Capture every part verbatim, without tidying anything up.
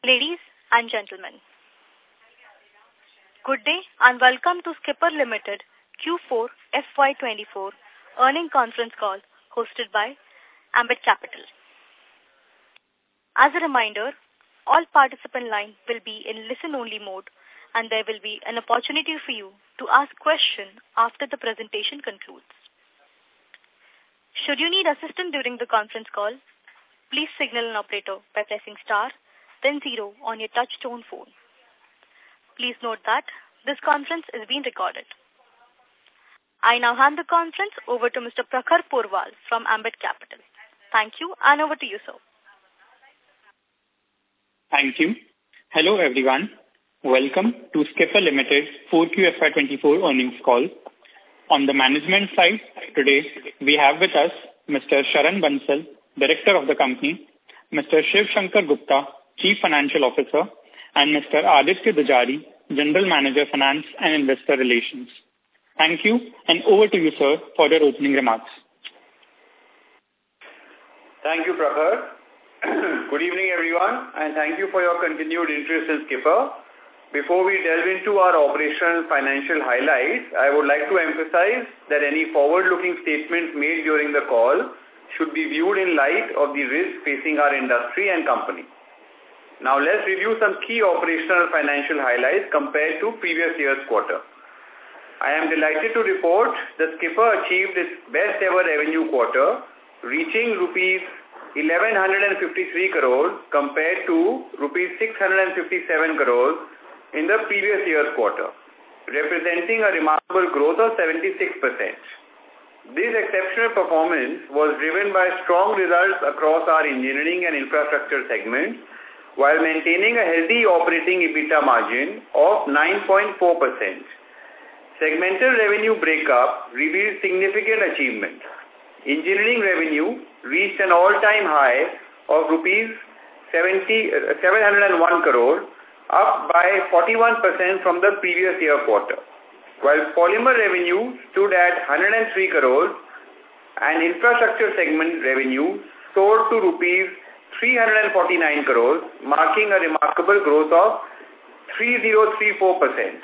Ladies and gentlemen, good day and welcome to Skipper Limited Q four F Y twenty-four earning conference call hosted by Ambit Capital. As a reminder, all participant lines will be in listen-only mode and there will be an opportunity for you to ask questions after the presentation concludes. Should you need assistance during the conference call, please signal an operator by pressing star then zero on your touch-tone phone. Please note that this conference is being recorded. I now hand the conference over to Mister Prakhar Porwal from Ambit Capital. Thank you, and over to you, sir. Thank you. Hello, everyone. Welcome to Skipper Limited four Q F Y twenty-four earnings call. On the management side, today we have with us Mister Sharan Bansal, Director of the company, Mister Shiv Shankar Gupta, Chief Financial Officer, and Mister Aditya Dajari, General Manager, Finance and Investor Relations. Thank you, and over to you, sir, for your opening remarks. Thank you, Prakhar. Good evening, everyone, and thank you for your continued interest in Skipper. Before we delve into our operational and financial highlights, I would like to emphasize that any forward-looking statements made during the call should be viewed in light of the risks facing our industry and company. Now let's review some key operational and financial highlights compared to previous year's quarter. I am delighted to report that Skipper achieved its best ever revenue quarter, reaching rupees eleven fifty-three crores compared to rupees six hundred fifty-seven crores in the previous year's quarter, representing a remarkable growth of seventy-six percent. This exceptional performance was driven by strong results across our engineering and infrastructure segments, while maintaining a healthy operating EBITDA margin of nine point four percent. Segmental revenue breakup revealed significant achievements. Engineering revenue reached an all-time high of rupees seven hundred one crore, up by forty-one percent from the previous year quarter, while polymer revenue stood at one hundred three crores and infrastructure segment revenue soared to rupees three hundred forty-nine crores, marking a remarkable growth of three thousand thirty-four percent.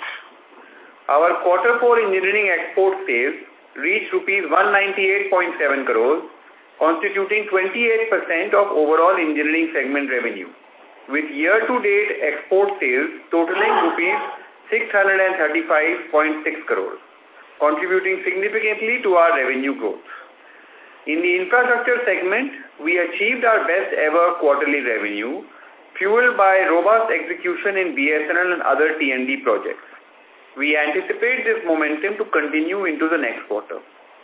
Our quarter four engineering export sales reached rupees one hundred ninety-eight point seven crores, constituting twenty-eight percent of overall engineering segment revenue, with year-to-date export sales totaling rupees six hundred thirty-five point six crores, contributing significantly to our revenue growth. In the infrastructure segment, we achieved our best ever quarterly revenue, fueled by robust execution in B S N L and other T and D projects. We anticipate this momentum to continue into the next quarter.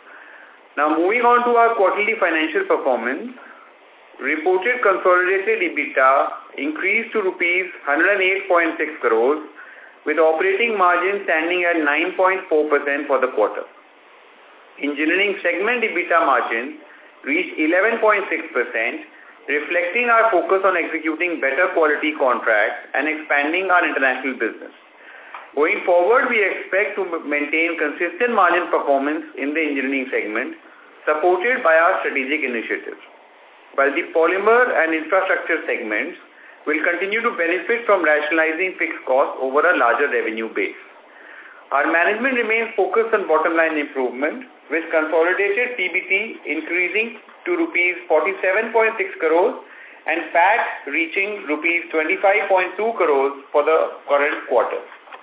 Now moving on to our quarterly financial performance, reported consolidated EBITDA increased to rupees one hundred eight point six crores, with operating margin standing at nine point four percent for the quarter. Engineering segment EBITDA margin reached eleven point six percent, reflecting our focus on executing better quality contracts and expanding our international business. Going forward, we expect to maintain consistent margin performance in the engineering segment, supported by our strategic initiatives, while the polymer and infrastructure segments will continue to benefit from rationalizing fixed costs over a larger revenue base. Our management remains focused on bottom line improvement, with consolidated P B T increasing to rupees forty-seven point six crores and P A T reaching rupees twenty-five point two crores for the current quarter.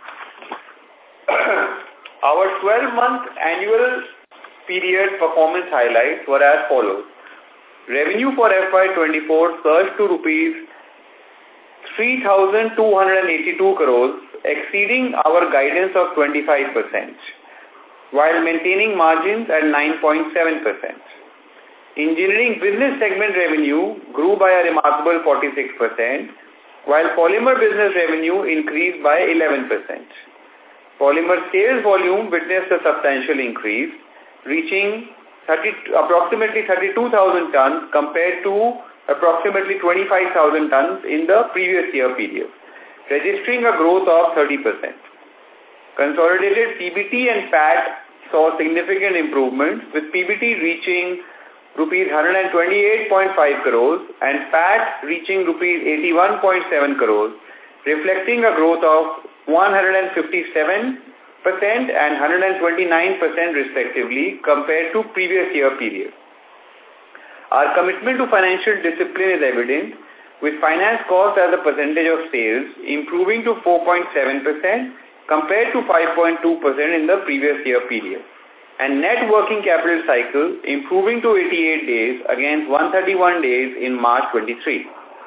Our twelve-month annual period performance highlights were as follows. Revenue for F Y twenty-four surged to rupees three thousand two hundred eighty-two crores, exceeding our guidance of twenty-five percent, while maintaining margins at nine point seven percent. Engineering business segment revenue grew by a remarkable forty-six percent, while polymer business revenue increased by eleven percent. Polymer sales volume witnessed a substantial increase, reaching thirty, approximately thirty-two thousand tons compared to approximately twenty-five thousand tons in the previous year period, registering a growth of thirty percent. Consolidated P B T and P A T saw significant improvements, with P B T reaching rupees one hundred twenty-eight point five crores, and P A T reaching rupees eighty-one point seven crores, reflecting a growth of one hundred fifty-seven percent and one hundred twenty-nine percent respectively compared to previous year period. Our commitment to financial discipline is evident, with finance cost as a percentage of sales improving to four point seven percent compared to five point two percent in the previous year period, and net working capital cycle improving to eighty-eight days against one hundred thirty-one days in March twenty-three.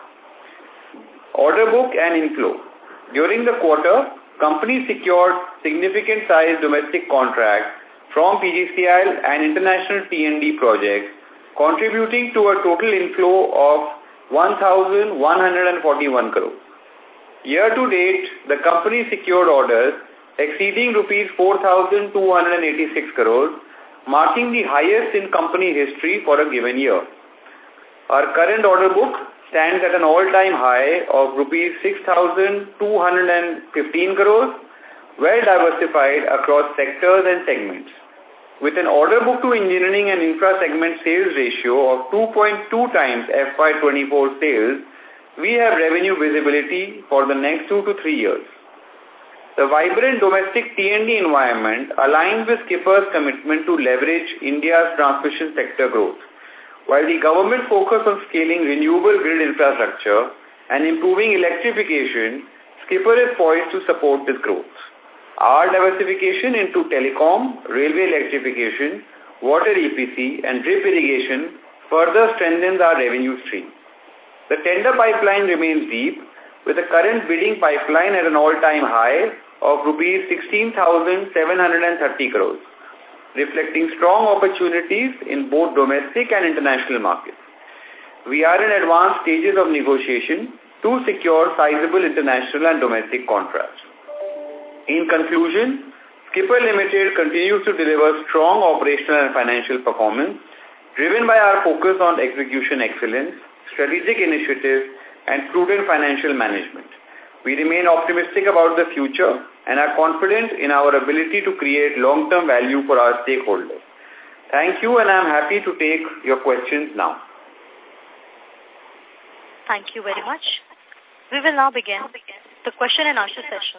Order book and inflow. During the quarter, company secured significant size domestic contracts from P G C I L and international T and D projects, contributing to a total inflow of one thousand one hundred forty-one crores. Year to date, the company secured orders exceeding rupees four thousand two hundred eighty-six crores, marking the highest in company history for a given year. Our current order book stands at an all-time high of rupees six thousand two hundred fifteen crores, well diversified across sectors and segments. With an order book to engineering and infra segment sales ratio of two point two times F Y twenty-four sales, we have revenue visibility for the next two to three years. The vibrant domestic T and D environment aligns with Skipper's commitment to leverage India's transmission sector growth. While the government focus on scaling renewable grid infrastructure and improving electrification, Skipper is poised to support this growth. Our diversification into telecom, railway electrification, water E P C, and drip irrigation further strengthens our revenue stream. The tender pipeline remains deep, with the current bidding pipeline at an all-time high of rupees sixteen thousand seven hundred thirty crores, reflecting strong opportunities in both domestic and international markets. We are in advanced stages of negotiation to secure sizable international and domestic contracts. In conclusion, Skipper Limited continues to deliver strong operational and financial performance, driven by our focus on execution excellence, strategic initiatives, and prudent financial management. We remain optimistic about the future and are confident in our ability to create long-term value for our stakeholders. Thank you, and I am happy to take your questions now. Thank you very much. We will now begin the question and answer session.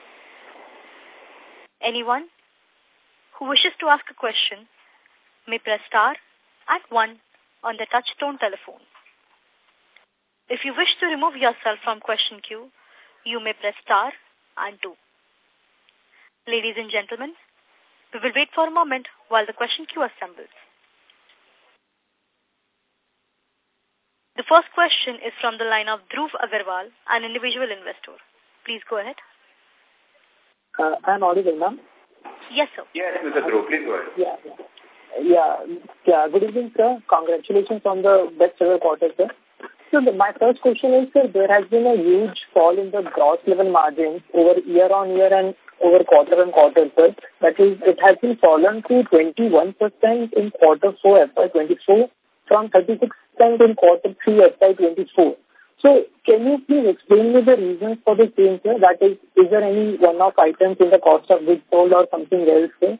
Anyone who wishes to ask a question may press star and one on the touch-tone telephone. If you wish to remove yourself from question queue, you may press star and two. Ladies and gentlemen, we will wait for a moment while the question queue assembles. The first question is from the line of Dhruv Agarwal, an individual investor. Please go ahead. Uh, I'm audible, ma'am? Yes, sir. Yes, Mister Dhruv, please go ahead. Yeah, yeah. Yeah, good evening, sir. Congratulations on the best ever quarter, sir. So the, my first question is, sir, there has been a huge fall in the gross level margins over year on year and over quarter on quarter, sir. That is, it has been fallen to twenty-one percent in quarter four F Y twenty-four from thirty-six percent in quarter three F Y twenty-four. So can you please explain me the reasons for the change, sir? That is, is there any one-off items in the cost of goods sold or something else, sir?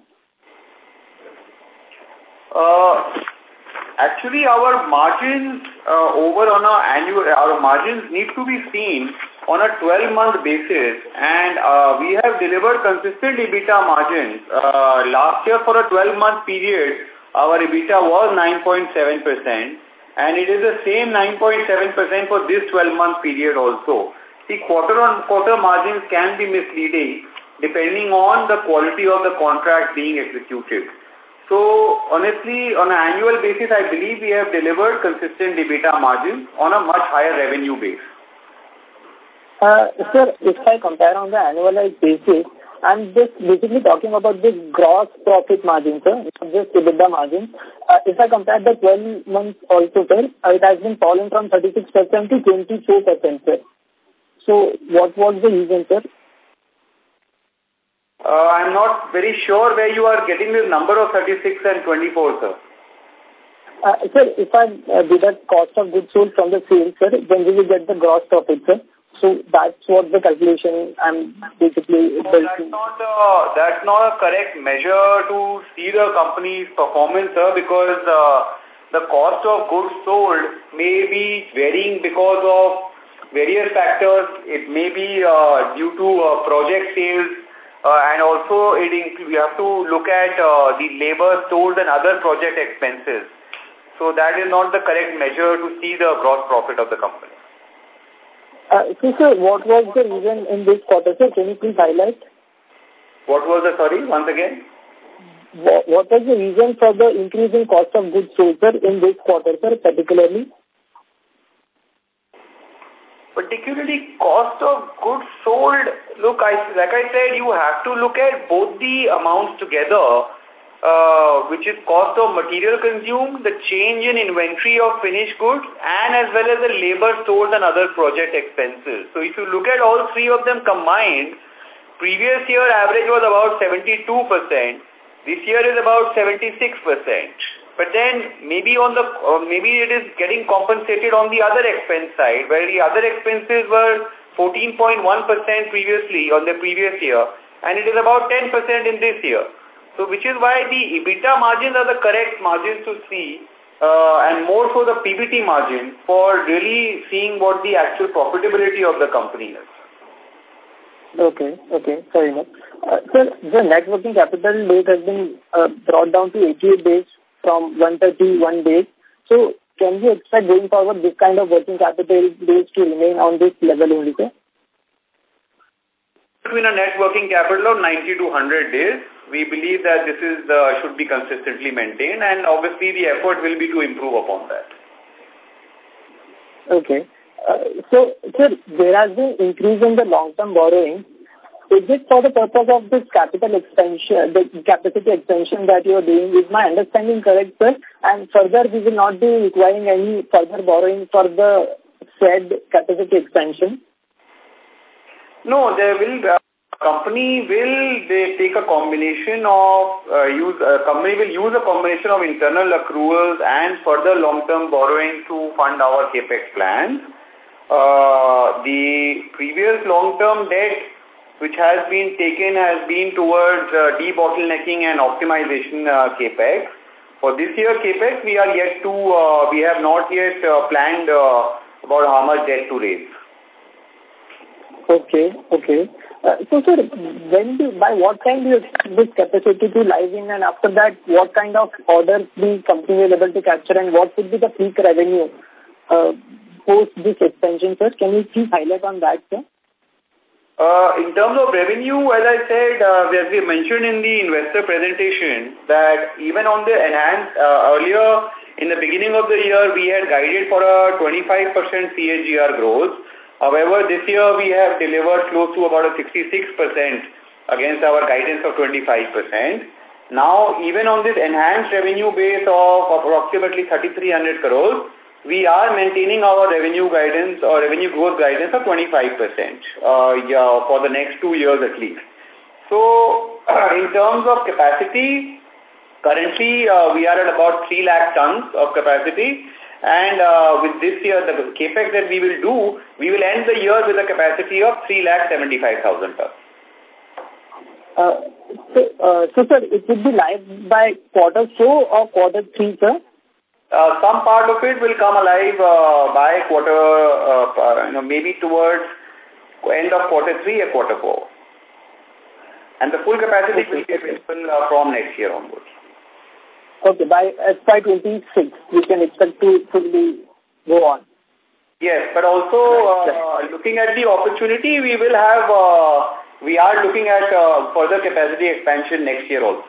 Uh, actually, our margins uh, over on our annual, our margins need to be seen on a twelve-month basis, and uh, we have delivered consistent EBITDA margins. Uh, last year, for a twelve-month period, our EBITDA was nine point seven percent. And it is the same nine point seven percent for this twelve-month period also. The quarter-on-quarter margins can be misleading depending on the quality of the contract being executed. So, honestly, on an annual basis, I believe we have delivered consistent EBITDA margins on a much higher revenue base. Uh, sir, if I compare on the annualized basis, I'm just basically talking about this gross profit margin, sir, not just EBITDA margin. Uh, if I compare the twelve months also, sir, it has been fallen from thirty-six percent to twenty-four percent, sir. So, what was the reason, sir? Uh, I'm not very sure where you are getting this number of thirty-six and twenty-four, sir. Uh, sir, if I uh, deduct cost of goods sold from the sales, sir, then we will get the gross profit, sir. So that's what the calculation I'm basically... No, that's, not a, that's not a correct measure to see the company's performance, sir, because uh, the cost of goods sold may be varying because of various factors. It may be uh, due to uh, project sales, uh, and also it we have to look at uh, the labor, stores and other project expenses. So that is not the correct measure to see the gross profit of the company. Uh, so, sir, what was the reason in this quarter, sir? Can you please highlight? What was the, sorry, once again? What, what was the reason for the increase in cost of goods sold, sir, in this quarter, sir, particularly? Particularly cost of goods sold, look, I, like I said, you have to look at both the amounts together, uh, which is cost of material consumed, the change in inventory of finished goods, and as well as the labor, stores and other project expenses. So if you look at all three of them combined, previous year average was about seventy-two percent. This year is about seventy-six percent. But then maybe on the uh, maybe it is getting compensated on the other expense side, where the other expenses were fourteen point one percent previously on the previous year, and it is about ten percent in this year. So which is why the EBITDA margins are the correct margins to see, uh, and more so the P B T margin for really seeing what the actual profitability of the company is. Okay, okay, fair enough. Uh, sir, the net working capital days has been uh, brought down to eighty-eight days from one hundred thirty-one days. So, can we expect going forward this kind of working capital days to remain on this level only, sir? Between a net working capital of ninety to one hundred days, we believe that this is uh, should be consistently maintained, and obviously the effort will be to improve upon that. Okay. Uh, so, sir, there has been increase in the long-term borrowing. Is it for the purpose of this capital expansion, the capacity expansion that you are doing? Is my understanding correct, sir? And further, we will not be requiring any further borrowing for the said capacity expansion? No, there will uh, company will they take a combination of uh, use uh, company will use a combination of internal accruals and further long-term borrowing to fund our capex plans. Uh, the previous long-term debt which has been taken has been towards uh, debottlenecking and optimization uh, capex. For this year capex, we are yet to uh, we have not yet uh, planned uh, about how much debt to raise. Okay, okay. Uh, so, sir, when do, by what time do you expect this capacity to live in, and after that, what kind of orders the company will be able to capture, and what would be the peak revenue uh, post this expansion, sir? Can you please highlight on that, sir? Uh, in terms of revenue, as I said, uh, as we mentioned in the investor presentation, that even on the enhanced, uh, earlier in the beginning of the year, we had guided for a twenty-five percent C A G R growth. However, this year we have delivered close to about a sixty-six percent against our guidance of twenty-five percent. Now, even on this enhanced revenue base of approximately thirty-three hundred crores, we are maintaining our revenue guidance or revenue growth guidance of twenty-five percent uh, yeah, for the next two years at least. So, in terms of capacity, currently uh, we are at about three lakh tons of capacity. And uh, with this year, the capex that we will do, we will end the year with a capacity of three lakh seventy-five thousand tons. Uh, so, uh, so, sir, it will be live by quarter four or quarter three, sir? Uh, some part of it will come alive uh, by quarter, uh, you know, maybe towards end of quarter three or quarter four. And the full capacity okay. will be available uh, from next year onwards. Okay, by F Y twenty-six, we can expect to fully go on. Yes, but also uh, looking at the opportunity, we will have, uh, we are looking at uh, further capacity expansion next year also.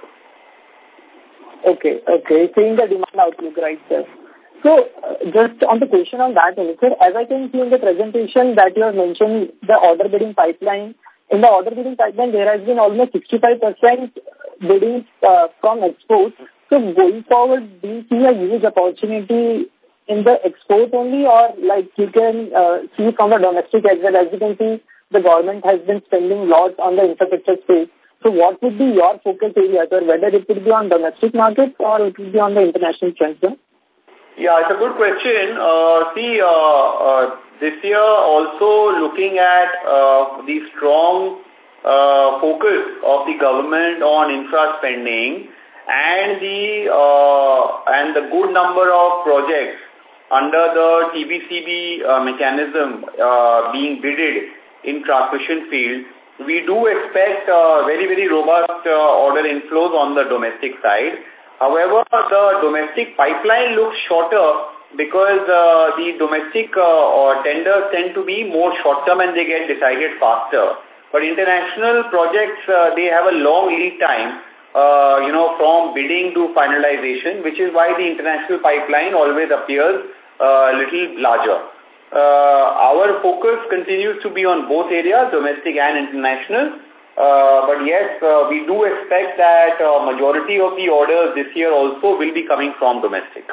Okay, okay, seeing the demand outlook, right, sir. So, uh, just on the question on that, sir, as I can see in the presentation that you have mentioned the order bidding pipeline, in the order bidding pipeline, there has been almost sixty-five percent bidding uh, from exports. So going forward, do you see a huge opportunity in the export only, or like you can uh, see from the domestic as well? As you can see, the government has been spending lots on the infrastructure space. So what would be your focus area, sir? Whether it would be on domestic markets or it would be on the international front, sir? Yeah, it's a good question. Uh, see, uh, uh, this year also looking at uh, the strong uh, focus of the government on infra spending, and the uh, and the good number of projects under the T B C B uh, mechanism uh, being bidded in transmission field, we do expect uh, very, very robust uh, order inflows on the domestic side. However, the domestic pipeline looks shorter because uh, the domestic uh, or tenders tend to be more short-term and they get decided faster. But international projects, uh, they have a long lead time, uh, you know, from bidding to finalization, which is why the international pipeline always appears uh, a little larger. Uh, our focus continues to be on both areas, domestic and international. Uh, but yes, uh, we do expect that uh, majority of the orders this year also will be coming from domestic.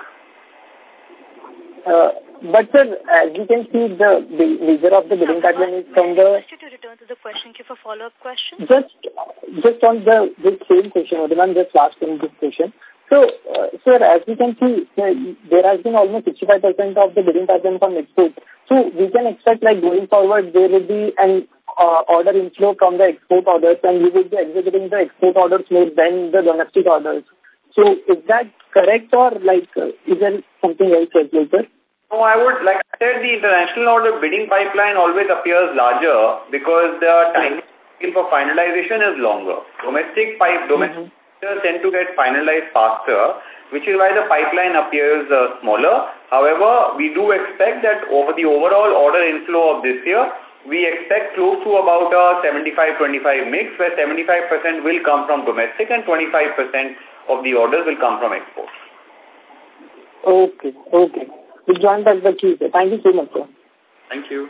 Uh, but sir, as you can see, the, the major of the bidding pipeline is from the... I request you to return to the question queue for follow-up questions. Just, just on the this same question, Odhaman, just last in this question. So, uh, sir, as we can see, uh, there has been almost sixty-five percent of the bidding pipeline from export. So, we can expect like going forward, there will be an uh, order inflow from the export orders and we will be executing the export orders more than the domestic orders. So, is that correct or like, uh, is there something else as well, sir? No, I would, like I said, the international order bidding pipeline always appears larger because the time for finalization is longer. Domestic pipe, domestic mm-hmm. tend to get finalized faster, which is why the pipeline appears uh, smaller. However, we do expect that over the overall order inflow of this year, we expect close to about a seventy-five twenty-five mix, where seventy-five percent will come from domestic and twenty-five percent of the orders will come from exports. Okay, okay. We join back the queue, sir. Thank you so much, sir. Thank you.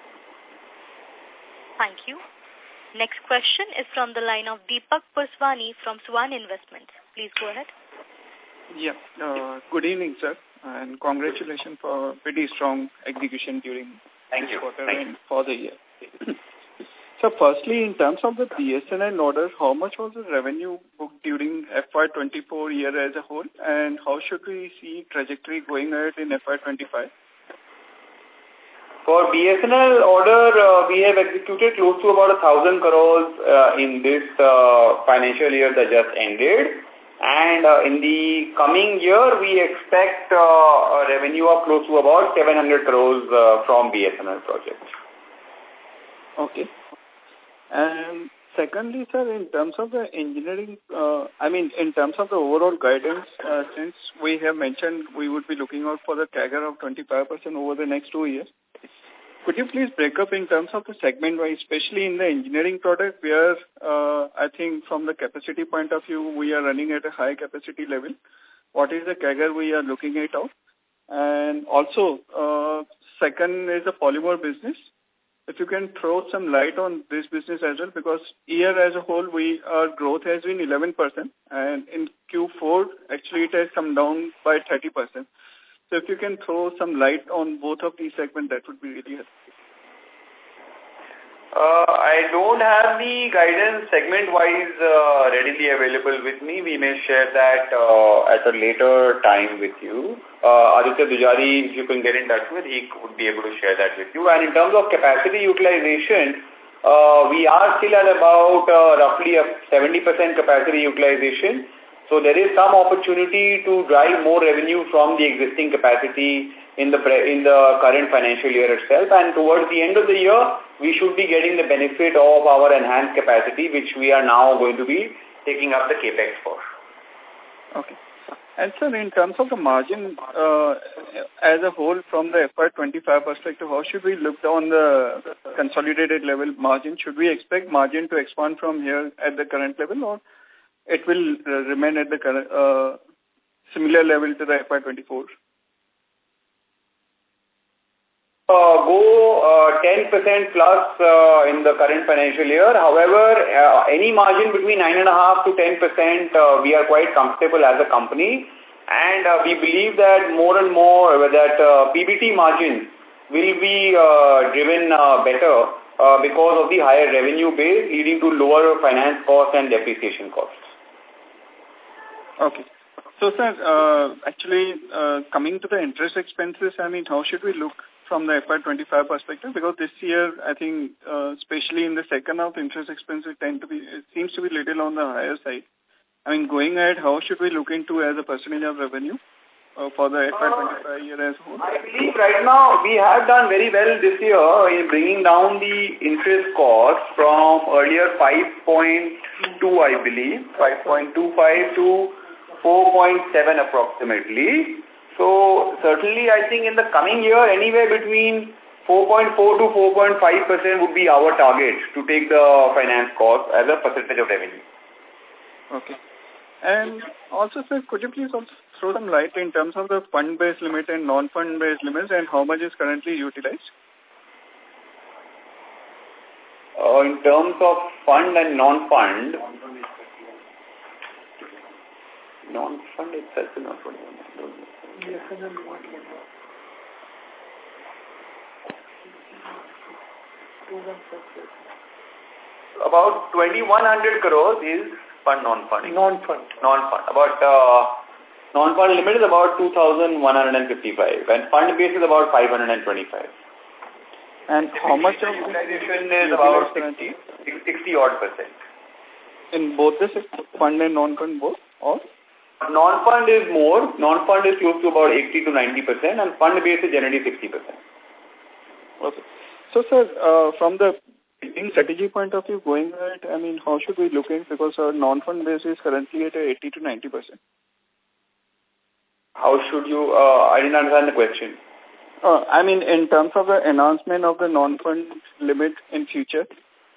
Thank you. Next question is from the line of Deepak Purswani from Swan Investments. Please go ahead. Yeah. Uh, good evening, sir, and congratulations for pretty strong execution during Thank this you. quarter Thank and you. for the year. So, firstly, in terms of the B S N L order, how much was the revenue booked during F Y twenty-four year as a whole, and how should we see trajectory going ahead in F Y twenty-five? For B S N L order, uh, we have executed close to about a thousand crores uh, in this uh, financial year that just ended. And uh, in the coming year, we expect uh, a revenue of close to about seven hundred crores uh, from B S N L projects. Okay. And secondly, sir, in terms of the engineering, uh, I mean, in terms of the overall guidance, uh, since we have mentioned we would be looking out for the C A G R of twenty-five percent over the next two years, could you please break up in terms of the segment-wise, especially in the engineering product, where uh, I think from the capacity point of view, we are running at a high capacity level. What is the C A G R we are looking at out? And also, uh, second is the polymer business. If you can throw some light on this business as well, because year as a whole, we our growth has been eleven percent, and in Q four, actually it has come down by thirty percent. So if you can throw some light on both of these segments, that would be really helpful. Uh, I don't have the guidance segment-wise uh, readily available with me. We may share that uh, at a later time with you. Uh, Aditya Dujari, if you can get in touch with, he would be able to share that with you. And in terms of capacity utilization, uh, we are still at about uh, roughly a seventy percent capacity utilization. So there is some opportunity to drive more revenue from the existing capacity in the pre in the current financial year itself, and towards the end of the year, we should be getting the benefit of our enhanced capacity, which we are now going to be taking up the capex for. Okay. And sir, in terms of the margin uh, as a whole from the F Y twenty-five perspective, how should we look on the consolidated level margin? Should we expect margin to expand from here at the current level, or it will uh, remain at the current uh, similar level to the F Y twenty-four? Uh, go uh, ten percent plus uh, in the current financial year. However, uh, any margin between nine point five to ten percent, uh, we are quite comfortable as a company. And uh, we believe that more and more that uh, P B T margin will be uh, driven uh, better uh, because of the higher revenue base, leading to lower finance costs and depreciation costs. Okay. So, sir, uh, actually, uh, coming to the interest expenses, I mean, how should we look from the F Y twenty-five perspective? Because this year, I think, uh, especially in the second half, interest expenses tend to be, it seems to be little on the higher side. I mean, going ahead, how should we look into as a percentage of revenue uh, for the F Y twenty-five year as whole? I believe right now we have done very well this year in bringing down the interest cost from earlier five point two, I believe, five point two five to four point seven approximately. So certainly I think in the coming year, anywhere between four point four to four point five percent would be our target to take the finance cost as a percentage of revenue. Okay. And also, sir, could you please also throw some light in terms of the fund-based limit and non-fund-based limits and how much is currently utilized? Uh, in terms of fund and non-fund, non-fund itself is not twenty-one. About twenty-one hundred crores is fund non-fund. Non-fund. Non-fund. About uh, non-fund limit is about two thousand one hundred fifty-five and fund base is about five hundred twenty-five. And how much of utilization is about sixty, sixty odd percent. In both the fund and non-fund both? Or? Non-fund is more. Non-fund is close to about eighty to ninety percent and fund base is generally sixty percent. Okay. So, sir, uh, from the in strategy point of view, going ahead, I mean, how should we look in? Because our non-fund base is currently at eighty to ninety percent. How should you, uh, I didn't understand the question. Uh, I mean, in terms of the announcement of the non-fund limit in future?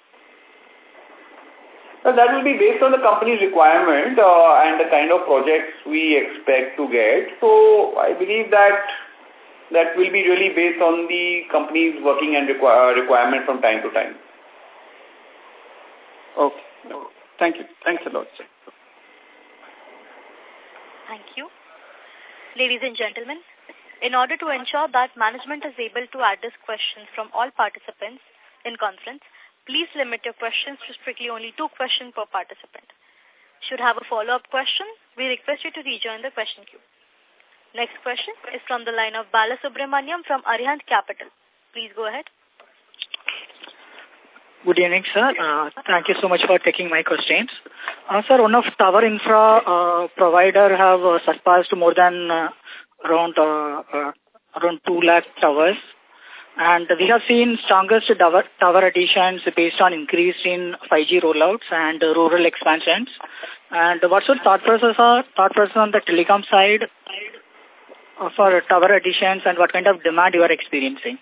Well, that will be based on the company's requirement uh, and the kind of projects we expect to get. So, I believe that that will be really based on the company's working and require, requirement from time to time. Okay. No. Thank you. Thanks a lot, sir. Thank you. Ladies and gentlemen, in order to ensure that management is able to address questions from all participants in conference, please limit your questions to strictly only two questions per participant. Should have a follow-up question, we request you to rejoin the question queue. Next question is from the line of Balasubramaniam from Arihant Capital. Please go ahead. Good evening, sir. Uh, thank you so much for taking my questions. Uh, sir, one of tower infra uh, provider have uh, surpassed more than uh, around uh, uh, around two lakh towers, and we have seen strongest tower tower additions based on increase in five G rollouts and uh, rural expansions. And what's your thought process? Or thought process on the telecom side uh, for tower additions, and what kind of demand you are experiencing?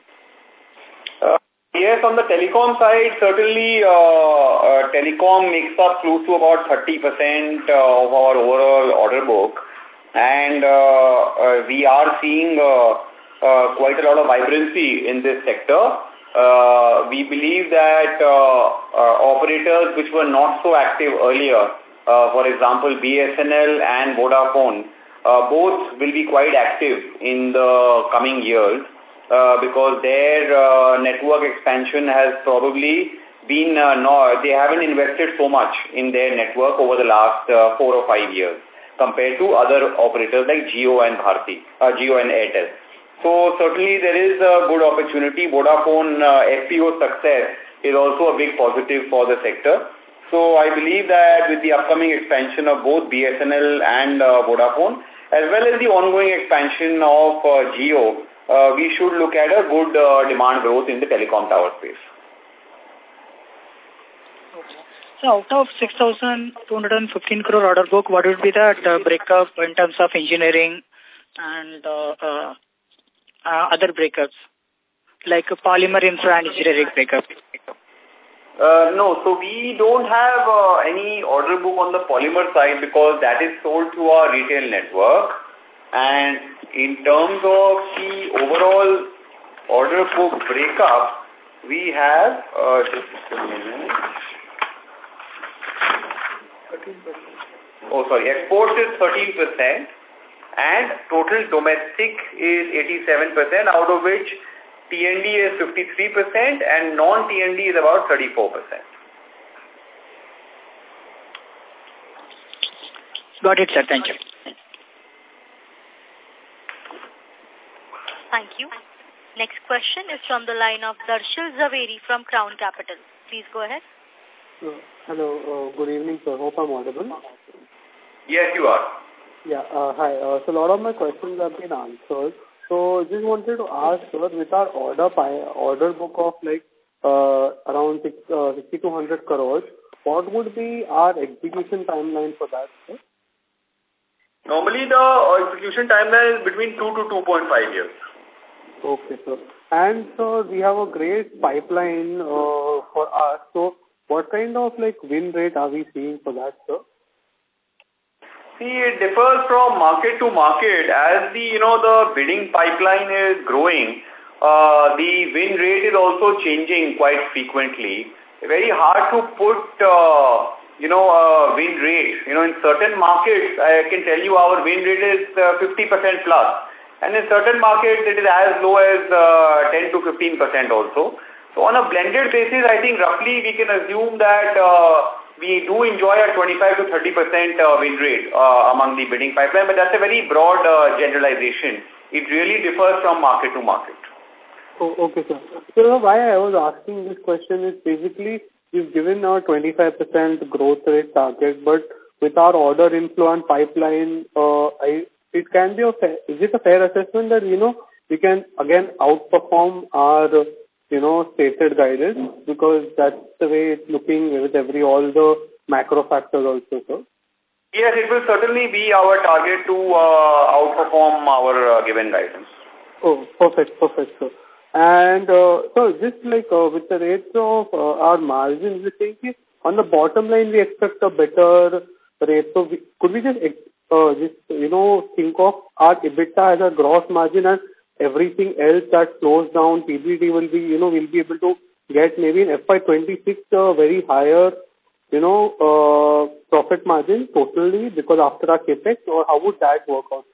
Yes, on the telecom side, certainly uh, uh, telecom makes up close to about thirty percent uh, of our overall order book. And uh, uh, we are seeing uh, uh, quite a lot of vibrancy in this sector. Uh, we believe that uh, uh, operators which were not so active earlier, uh, for example, B S N L and Vodafone, uh, both will be quite active in the coming years. Uh, because their uh, network expansion has probably been, uh, no, they haven't invested so much in their network over the last uh, four or five years compared to other operators like Jio and Bharti, uh, Jio and Airtel. So certainly there is a good opportunity. Vodafone uh, F P O success is also a big positive for the sector. So I believe that with the upcoming expansion of both B S N L and uh, Vodafone, as well as the ongoing expansion of uh, Jio, Uh, we should look at a good uh, demand growth in the telecom tower space. Okay. So out of six thousand two hundred fifteen crore order book, what would be that uh, breakup in terms of engineering and uh, uh, uh, other breakups, like polymer infra and engineering breakup? Uh, no, so we don't have uh, any order book on the polymer side because that is sold to our retail network. And in terms of the overall order book breakup, we have, uh, just a minute. thirteen percent. Oh, sorry, exports is thirteen percent and total domestic is eighty-seven percent, out of which T and D is fifty-three percent and non-T and D is about thirty-four percent. Got it, sir. Thank you. Thank you. Next question is from the line of Darshil Zaveri from Crown Capital. Please go ahead. Uh, hello, uh, good evening, sir. Hope I'm audible. Yes, you are. Yeah, uh, hi. Uh, so a lot of my questions have been answered. So just wanted to ask, sir, with our order order book of like uh, around six, uh, sixty to one hundred crores, what would be our execution timeline for that, sir? Normally, the execution timeline is between two to two point five years. Okay, sir. And so we have a great pipeline uh, for us. So what kind of like win rate are we seeing for that, sir? See, it differs from market to market. As the, you know, the bidding pipeline is growing, uh, the win rate is also changing quite frequently. Very hard to put, uh, you know, a win rate. You know, in certain markets, I can tell you our win rate is uh, fifty percent plus. And in certain markets, it is as low as uh, ten to fifteen percent also. So on a blended basis, I think roughly we can assume that uh, we do enjoy a twenty-five to thirty percent uh, win rate uh, among the bidding pipeline, but that's a very broad uh, generalization. It really differs from market to market. Oh, okay, sir. So why I was asking this question is basically we've given our twenty-five percent growth rate target, but with our order inflow and pipeline, uh, I, it can be a fair, is it a fair assessment that, you know, we can again outperform our, you know, stated guidance, because that's the way it's looking with every, all the macro factors also, sir? Yes, it will certainly be our target to uh, outperform our uh, given guidance. Oh, perfect, perfect, sir. And uh, so just like uh, with the rates of uh, our margins, we think on the bottom line we expect a better rate. So we, could we just, uh, just, you know, think of our EBITDA as a gross margin and everything else that flows down, P B T will be, you know, we'll be able to get maybe in F Y twenty-six a very higher, you know, uh, profit margin totally because after our capex, or how would that work out?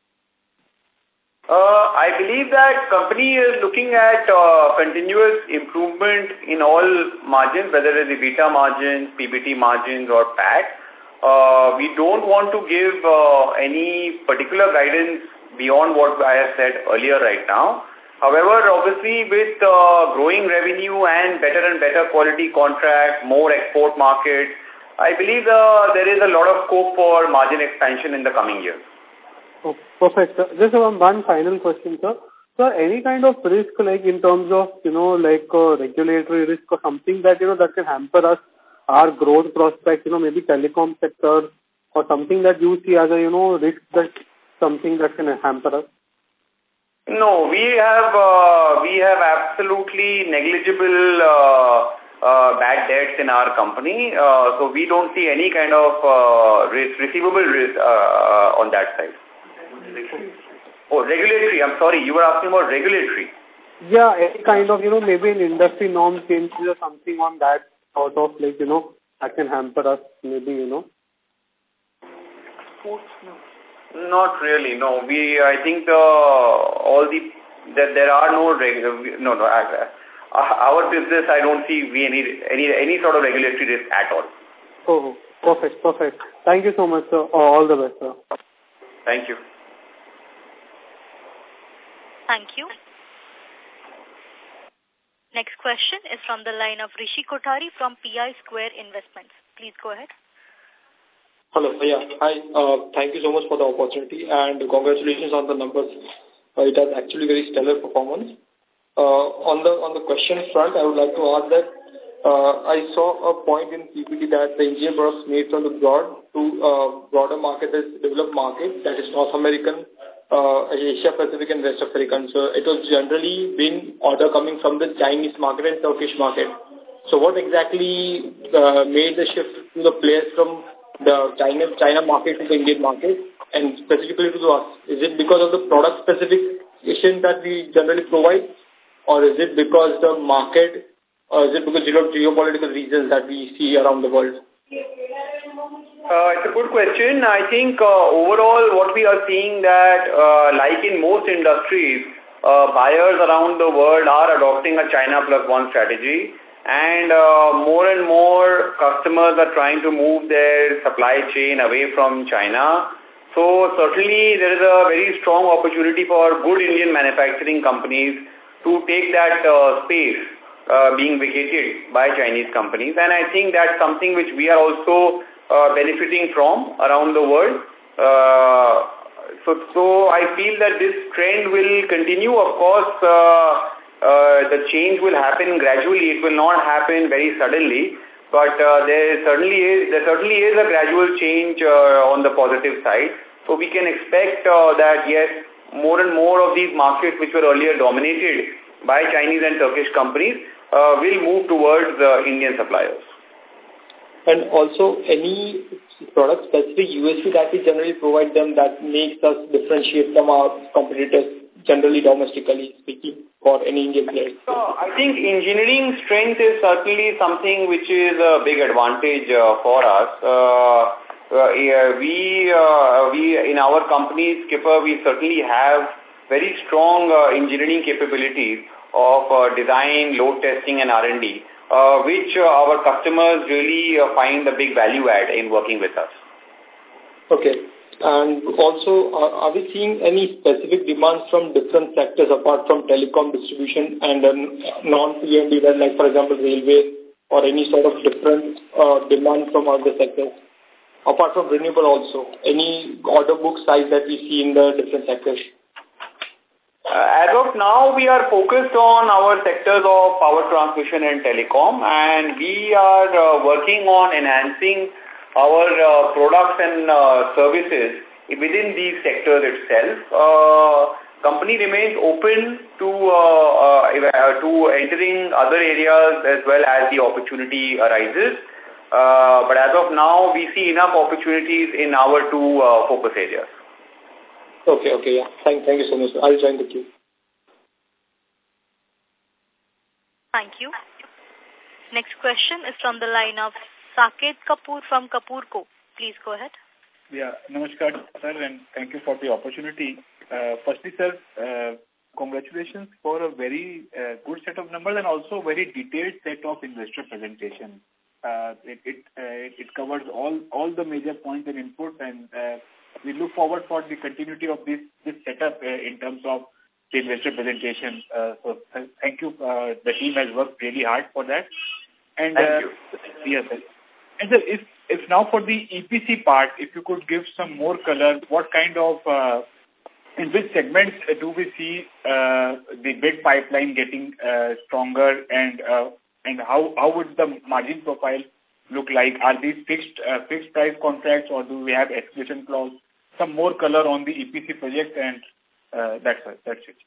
Uh, I believe that company is looking at uh, continuous improvement in all margins, whether it is EBITDA margins, P B T margins or P A T. Uh, we don't want to give uh, any particular guidance beyond what I have said earlier right now. However, obviously with uh, growing revenue and better and better quality contract, more export markets, I believe uh, there is a lot of scope for margin expansion in the coming years. Oh, perfect, sir. Just one, one final question, sir. Sir, any kind of risk, like in terms of, you know, like uh, regulatory risk or something that, you know, that can hamper us, our growth prospects, you know, maybe telecom sector or something that you see as a, you know, risk, that something that can hamper us? No, we have uh, we have absolutely negligible uh, uh, bad debts in our company, uh, so we don't see any kind of uh, risk, receivable risk uh, on that side. Oh, regulatory. I'm sorry, you were asking about regulatory. Yeah, any kind of, you know, maybe an industry norm changes or something on that sort of, like, you know, that can hamper us, maybe, you know. Not really, no. We, I think the, all the, that there are no, regu no, no, uh, our business, I don't see we any, any, any sort of regulatory risk at all. Oh, perfect, perfect. Thank you so much, sir. All the best, sir. Thank you. Thank you. Next question is from the line of Rishi Kothari from P I Square Investments. Please go ahead. Hello. Yeah. Hi. Uh, thank you so much for the opportunity and congratulations on the numbers. Uh, it has actually very stellar performance. Uh, on the on the question front, I would like to ask that uh, I saw a point in P P T that the engineered products made from the broad to uh, broader market as developed market, that is North American, uh, Asia Pacific and West African. So it was generally been order coming from the Chinese market and Turkish market. So what exactly uh, made the shift to the players from the China China market to the Indian market and specifically to us? Is it because of the product specification that we generally provide, or is it because the market, or is it because of geopolitical reasons that we see around the world? Uh, it's a good question. I think uh, overall what we are seeing that uh, like in most industries, uh, buyers around the world are adopting a China plus one strategy. And uh, more and more customers are trying to move their supply chain away from China. So certainly there is a very strong opportunity for good Indian manufacturing companies to take that uh, space uh, being vacated by Chinese companies. And I think that's something which we are also uh, benefiting from around the world. Uh, so, so I feel that this trend will continue. Of course, uh, uh, the change will happen gradually. It will not happen very suddenly. But uh, there certainly is there certainly is a gradual change uh, on the positive side. So we can expect uh, that yes, more and more of these markets which were earlier dominated by Chinese and Turkish companies uh, will move towards uh, Indian suppliers. And also, any product specific U S P that we generally provide them that makes us differentiate from our competitors, generally domestically speaking, for any Indian players? So I think engineering strength is certainly something which is a big advantage uh, for us. Uh, uh, yeah, we, uh, we in our company, Skipper, we certainly have very strong uh, engineering capabilities of uh, design, load testing, and R and D. Uh, which uh, our customers really uh, find a big value add in working with us. Okay. And also, uh, are we seeing any specific demands from different sectors apart from telecom distribution and um, non-P and D, like, for example, railway, or any sort of different uh, demand from other sectors? Apart from renewable also, any order book size that we see in the different sectors? Uh, as of now, we are focused on our sectors of power transmission and telecom, and we are uh, working on enhancing our uh, products and uh, services within these sectors itself. Uh, company remains open to uh, uh, to entering other areas as well as the opportunity arises. Uh, but as of now, we see enough opportunities in our two uh, focus areas. Okay, okay, yeah. Thank, thank you so much. I'll join the queue. Thank you. Next question is from the line of Saket Kapoor from Kapoor Co. Please go ahead. Yeah, namaskar, sir, and thank you for the opportunity. Uh, firstly, sir, uh, congratulations for a very uh, good set of numbers and also very detailed set of investor presentation. Uh, it it, uh, it covers all all the major points and inputs, and uh, we look forward for the continuity of this this setup uh, in terms of the investor presentation. Uh, so th thank you. Uh, the team has worked really hard for that. And thank uh, you. Yes, sir. And sir, if if now for the E P C part, if you could give some more color, what kind of uh, in which segments do we see uh, the bid pipeline getting uh, stronger, and uh, and how how would the margin profile look like? Are these fixed uh, fixed price contracts, or do we have escalation clause? Some more color on the E P C project, and uh, that's that's it.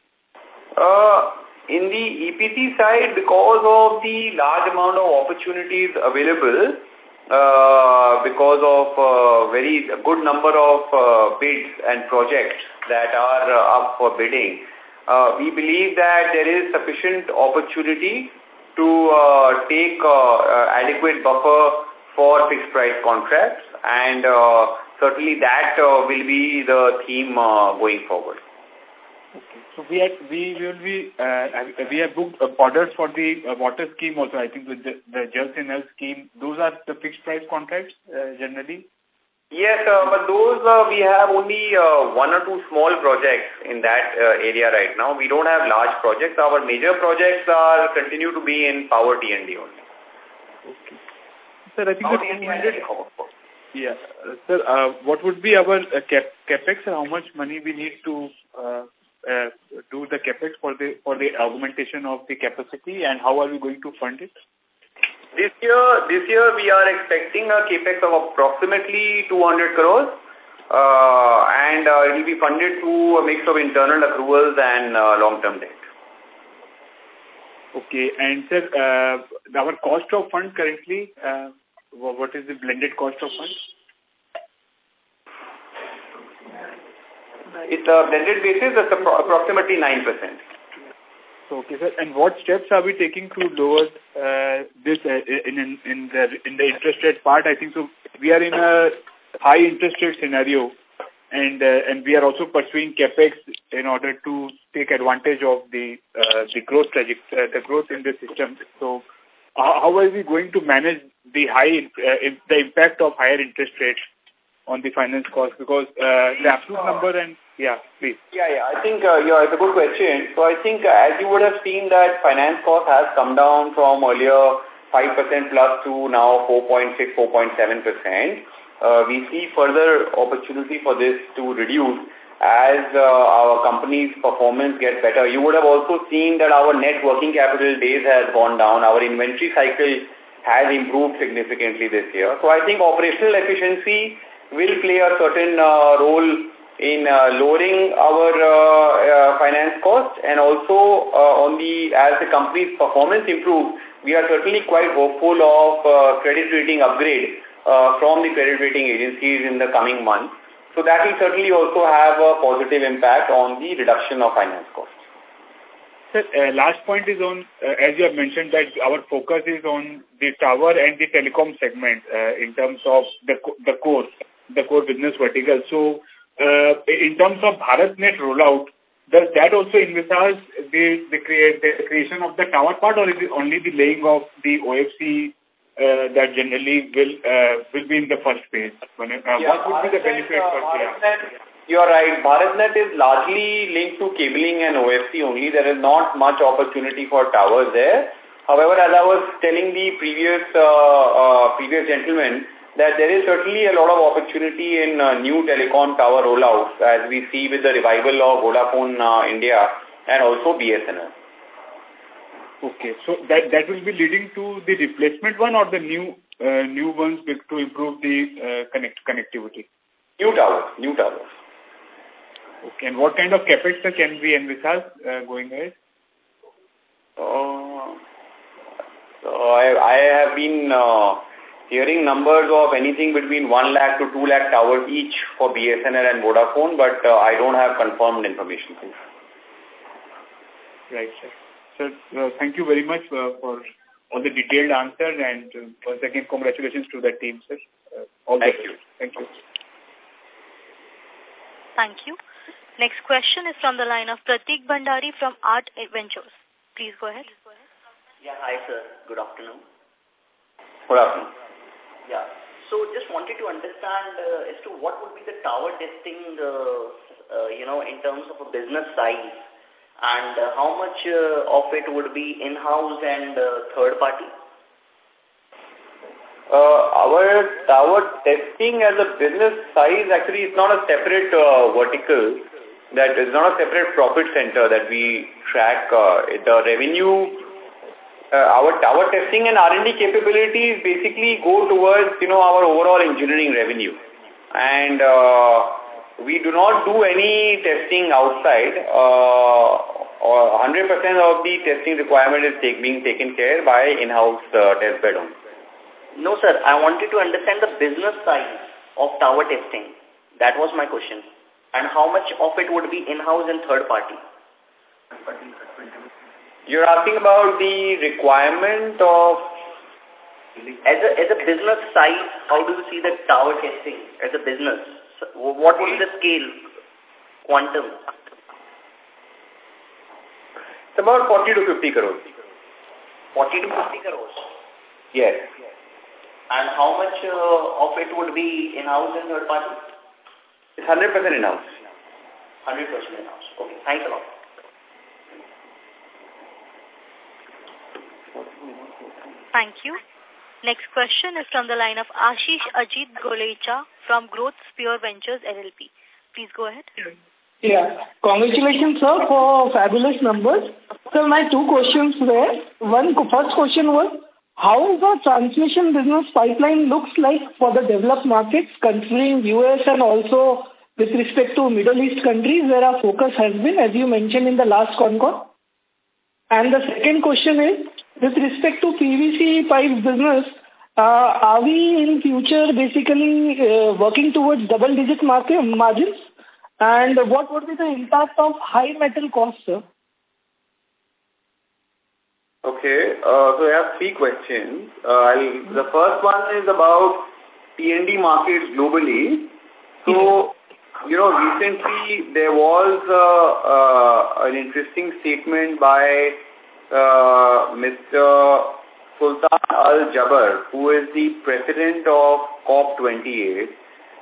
Uh, in the E P C side, because of the large amount of opportunities available, uh, because of uh, very good number of uh, bids and projects that are uh, up for bidding, uh, we believe that there is sufficient opportunity to uh, take uh, uh, adequate buffer for fixed price contracts, and uh, certainly that uh, will be the theme uh, going forward. Okay. So we have, we will be uh, we have booked uh, orders for the uh, water scheme also. I think with the, the Jal Jeevan Mission scheme, those are the fixed price contracts uh, generally. Yes, uh, but those uh, we have only uh, one or two small projects in that uh, area right now. We don't have large projects. Our major projects are continue to be in power T and D only. Okay. Sir, I think power the T and D. Yeah, uh, sir. Uh, what would be our uh, cap capex and how much money we need to uh, uh, do the capex for the for the augmentation of the capacity, and how are we going to fund it? This year, this year we are expecting a capex of approximately two hundred crores, uh, and uh, it will be funded through a mix of internal accruals and uh, long-term debt. Okay, and sir, uh, our cost of fund currently, uh, what is the blended cost of funds? It's a blended basis, it's appro approximately nine percent. Okay, sir. And what steps are we taking to lower uh, this uh, in, in in the in the interest rate part? I think so. We are in a high interest rate scenario, and uh, and we are also pursuing capex in order to take advantage of the uh, the growth trajectory, uh, the growth in the system. So, how, how are we going to manage the high uh, the impact of higher interest rates on the finance cost? Because uh, the absolute number and Yeah, please. Yeah, yeah. I think uh, yeah, it's a good question. So I think uh, as you would have seen that finance cost has come down from earlier five percent plus to now four point six, four point seven percent. Uh, we see further opportunity for this to reduce as uh, our company's performance gets better. You would have also seen that our net working capital days has gone down. Our inventory cycle has improved significantly this year. So I think operational efficiency will play a certain uh, role in uh, lowering our uh, uh, finance cost, and also uh, on the as the company's performance improves, we are certainly quite hopeful of uh, credit rating upgrade uh, from the credit rating agencies in the coming months. So that will certainly also have a positive impact on the reduction of finance costs. Sir, uh, last point is on, uh, as you have mentioned, that our focus is on the tower and the telecom segment uh, in terms of the the core, the core business vertical. So, uh, in terms of BharatNet rollout, does that also envisage the the, create, the creation of the tower part, or is it only the laying of the O F C uh, that generally will uh, will be in the first phase? When, uh, yeah, what would be the benefit uh, for BharatNet, you're right. BharatNet is largely linked to cabling and O F C only. There is not much opportunity for towers there. However, as I was telling the previous uh, uh, previous gentleman, that there is certainly a lot of opportunity in uh, new telecom tower rollouts, as we see with the revival of Vodafone uh, India and also B S N L. Okay, so that that will be leading to the replacement one or the new uh, new ones to improve the uh, connect connectivity? New towers, new towers. Okay, and what kind of capex can we envisage uh, going ahead? Uh, so I, I have been uh, hearing numbers of anything between one lakh to two lakh towers each for B S N L and Vodafone, but uh, I don't have confirmed information. Right, sir. Sir, uh, thank you very much uh, for all the detailed answers, and uh, once again, congratulations to the team, sir. Uh, all thank the you. Thank you. Thank you. Next question is from the line of Pratik Bhandari from Art Ventures. Please go ahead. Yeah, hi sir. Good afternoon. Good afternoon. Yeah. So just wanted to understand uh, as to what would be the tower testing, uh, uh, you know, in terms of a business size, and uh, how much uh, of it would be in-house and uh, third party? Uh, our tower testing as a business size actually is not a separate uh, vertical. That is not a separate profit center that we track. Uh, the revenue, uh, our tower testing and R and D capabilities basically go towards, you know, our overall engineering revenue. And uh, we do not do any testing outside. Uh, or one hundred percent of the testing requirement is take, being taken care by in-house uh, test bed only. No, sir. I wanted to understand the business size of tower testing. That was my question. And how much of it would be in-house and third party? You're asking about the requirement of... As a, as a business size, how do you see the tower testing as a business? What would be the scale, quantum? It's about forty to fifty crores. forty to fifty crores? Yes. And how much uh, of it would be in-house and third party? It's one hundred percent in-house. one hundred percent in-house. Okay, thanks a lot. Thank you. Next question is from the line of Ashish Ajit Golecha from Growth Sphere Ventures L L P. Please go ahead. Yeah. Congratulations, sir, for fabulous numbers. So my two questions were, one, first question was, how the transmission business pipeline looks like for the developed markets, considering U S and also with respect to Middle East countries where our focus has been, as you mentioned in the last con call? And the second question is, with respect to P V C pipes business, uh, are we in future basically uh, working towards double-digit market margins? And what would be the impact of high metal costs, sir? Okay, uh, so I have three questions. Uh, I'll, the first one is about T and D markets globally. So, you know, recently there was uh, uh, an interesting statement by uh, Mister Sultan Al Jaber, who is the president of COP twenty-eight.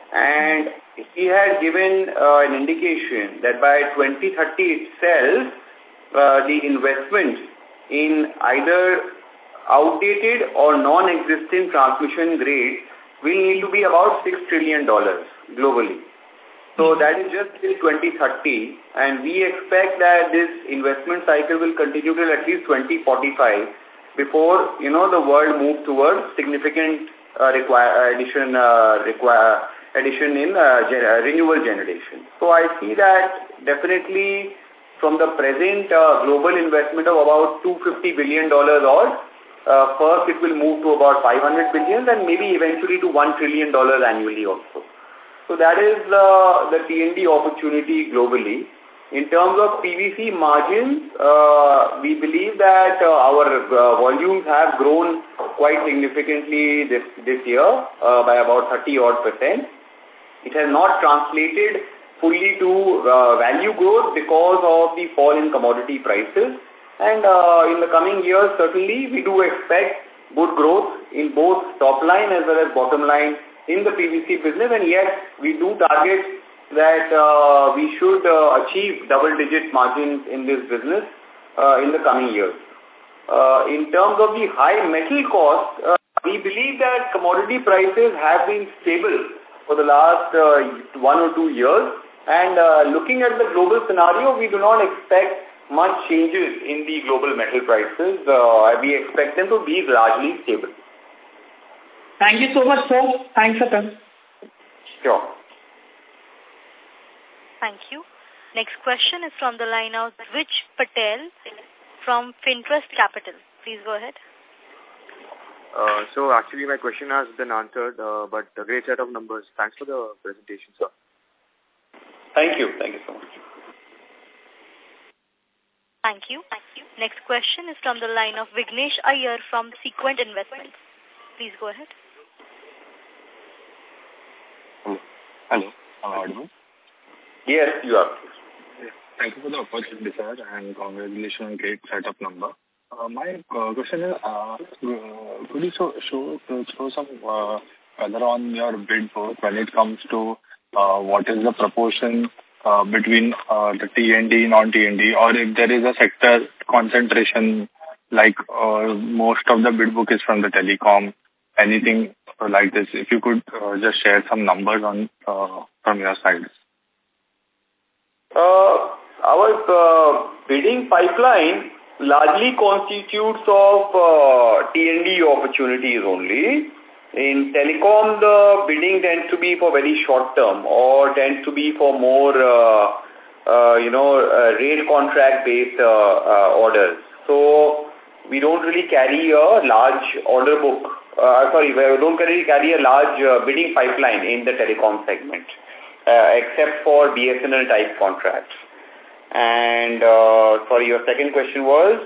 And he had given uh, an indication that by twenty thirty itself, uh, the investments in either outdated or non-existent transmission grade will need to be about six trillion dollars globally. So that is just till twenty thirty, and we expect that this investment cycle will continue till at least twenty forty-five before, you know, the world moves towards significant uh, require, addition, uh, require, addition in uh, gen renewable generation. So I see that definitely from the present uh, global investment of about two hundred fifty billion dollars odd, uh, first it will move to about five hundred billion dollars and maybe eventually to one trillion dollars annually also. So that is uh, the T and D opportunity globally. In terms of P V C margins, uh, we believe that uh, our uh, volumes have grown quite significantly this, this year uh, by about thirty odd percent. It has not translated fully to uh, value growth because of the fall in commodity prices. And uh, in the coming years, certainly we do expect good growth in both top line as well as bottom line in the P V C business, and yet we do target that uh, we should uh, achieve double-digit margins in this business uh, in the coming years. Uh, in terms of the high metal costs, uh, we believe that commodity prices have been stable for the last uh, one or two years, and uh, looking at the global scenario, we do not expect much changes in the global metal prices. Uh, we expect them to be largely stable. Thank you so much, sir. Thanks, sir. Sure. Thank you. Next question is from the line of Vij Patel from Fintrust Capital. Please go ahead. Uh, so actually my question has been answered, uh, but a great set of numbers. Thanks for the presentation, sir. Thank you. Thank you so much. Thank you. Thank you. Next question is from the line of Vignesh Iyer from Sequent Investments. Please go ahead. Hello. Hello. Am I audible? Yes, you are. Thank you for the opportunity, sir, and congratulations on great setup number. Uh, my uh, question is, uh, uh, could you show, show, throw some uh, color on your bid book when it comes to uh, what is the proportion uh, between uh, the T and D, non-T and D, or if there is a sector concentration, like uh, most of the bid book is from the telecom, anything like this? If you could uh, just share some numbers on uh, from your side. Uh, our uh, bidding pipeline largely constitutes of uh, T and D opportunities only. In telecom, the bidding tends to be for very short term or tends to be for more, uh, uh, you know, uh, rate contract-based uh, uh, orders. So we don't really carry a large order book. Uh, sorry, we don't really carry a large uh, bidding pipeline in the telecom segment, uh, except for B S N L type contracts. And, uh, sorry, your second question was?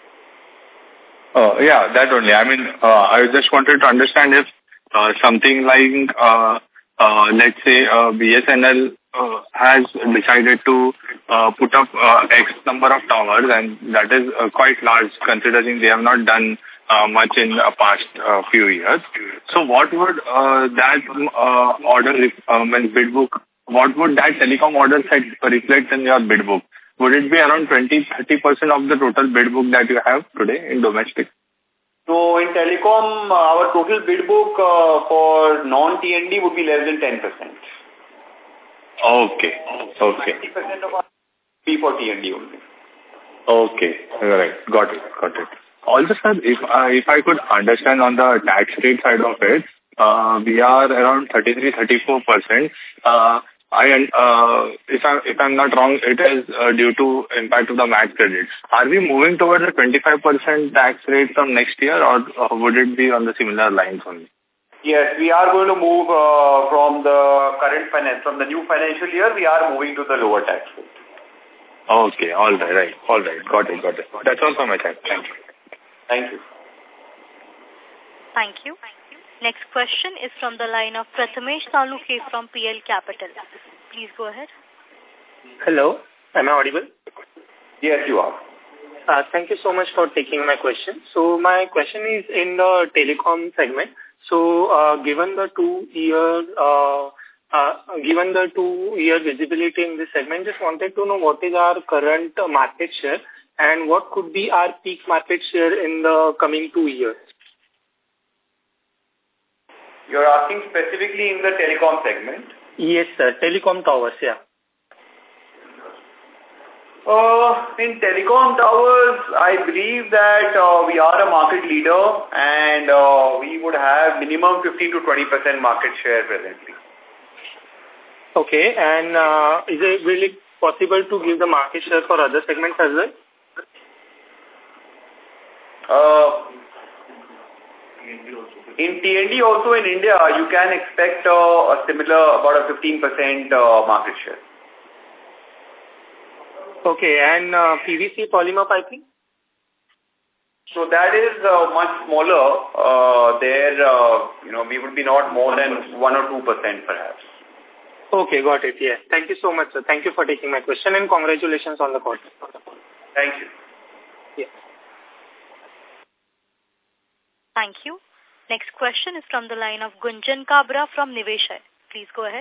Uh, yeah, that only. I mean, uh, I just wanted to understand if uh, something like, uh, uh, let's say, uh, B S N L uh, has decided to uh, put up uh, X number of towers, and that is uh, quite large considering they have not done uh, much in the past uh, few years. So what would uh, that uh, order, um, bid book, what would that telecom order set reflect in your bid book? Would it be around twenty to thirty percent of the total bid book that you have today in domestic? So in telecom, our total bid book uh, for non-T and D would be less than ten percent. Okay. Okay. ninety percent of our be for T and D only. Okay. All right. Got it. Got it. Also, sir, if I, if I could understand on the tax rate side of it, uh, we are around thirty-three to thirty-four percent. Uh, I uh, if I if I'm not wrong, it is uh, due to impact of the M A T credits. Are we moving towards a twenty-five percent tax rate from next year, or uh, would it be on the similar lines only? Yes, we are going to move uh, from the current finance from the new financial year. We are moving to the lower tax rate. Okay, all right, right, all right, got it, got it. That's all from my side. Thank you. Thank you. Thank you. Next question is from the line of Prathamesh Taluke from P L Capital. Please go ahead. Hello, am I audible? Yes, you are. Uh, thank you so much for taking my question. So my question is in the telecom segment. So uh, given the two-year uh, uh, given the two-year visibility in this segment, just wanted to know what is our current uh, market share and what could be our peak market share in the coming two years. You're asking specifically in the telecom segment? Yes, sir. Telecom towers, yeah. Uh, in telecom towers, I believe that uh, we are a market leader and uh, we would have minimum fifteen to twenty percent market share presently. Okay, and uh, is it really possible to give the market share for other segments as well? Uh, in T and D also in India, you can expect uh, a similar, about a fifteen percent uh, market share. Okay, and uh, P V C polymer piping? So that is uh, much smaller. Uh, there, uh, you know, we would be not more than one or two percent perhaps. Okay, got it. Yes. Thank you so much, sir. Thank you for taking my question and congratulations on the quarter. Thank you. Yeah. Thank you. Next question is from the line of Gunjan Kabra from Niveshaay. Please go ahead.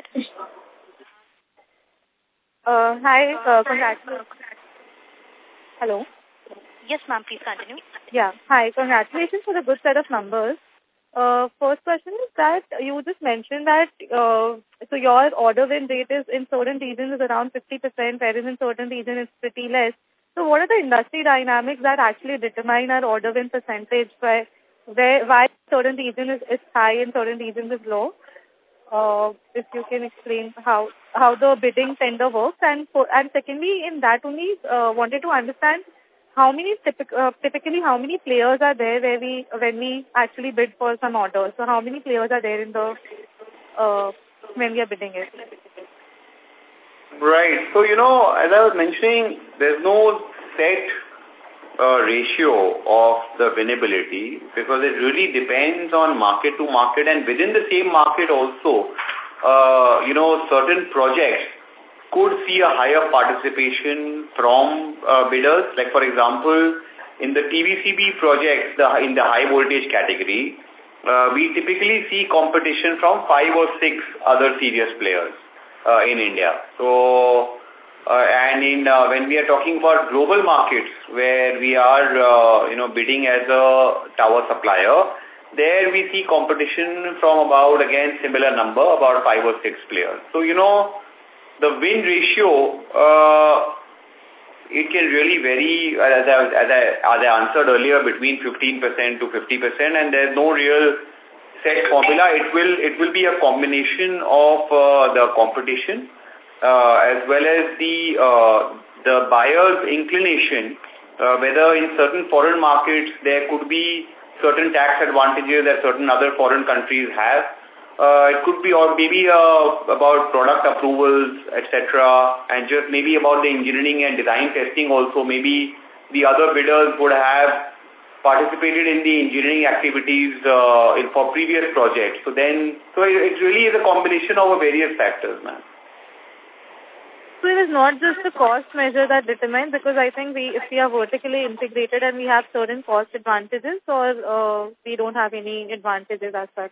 Uh, hi, uh, congratulations. Hello. Yes, ma'am, please continue. Yeah, hi, congratulations for the good set of numbers. Uh, first question is that you just mentioned that uh, so your order win rate is in certain regions is around fifty percent, whereas in certain regions it's pretty less. So what are the industry dynamics that actually determine our order win percentage, where, where why certain regions is, is high and certain regions is low? Uh, if you can explain how how the bidding tender works, and for, and secondly, in that only uh, wanted to understand how many typic, uh, typically how many players are there where we when we actually bid for some orders. So how many players are there in the uh, when we are bidding it? Right. So you know, as I was mentioning, there's no set uh, ratio of the winnability because it really depends on market to market, and within the same market also, uh, you know, certain projects could see a higher participation from uh, bidders. Like for example, in the T V C B projects, the, in the high voltage category, uh, we typically see competition from five or six other serious players uh, in India. So. Uh, and in uh, when we are talking about global markets where we are, uh, you know, bidding as a tower supplier, there we see competition from about, again, similar number, about five or six players. So, you know, the win ratio, uh, it can really vary, as I, as I, as I answered earlier, between fifteen percent to fifty percent, and there's no real set formula. It will, it will be a combination of uh, the competition, Uh, as well as the uh, the buyer's inclination, uh, whether in certain foreign markets there could be certain tax advantages that certain other foreign countries have. Uh, it could be or maybe uh, about product approvals, et cetera, and just maybe about the engineering and design testing also. Maybe the other bidders would have participated in the engineering activities uh, in, for previous projects. So then, so it, it really is a combination of various factors, man. So it is not just the cost measure that determines, because I think we, if we are vertically integrated and we have certain cost advantages, or uh, we don't have any advantages as such.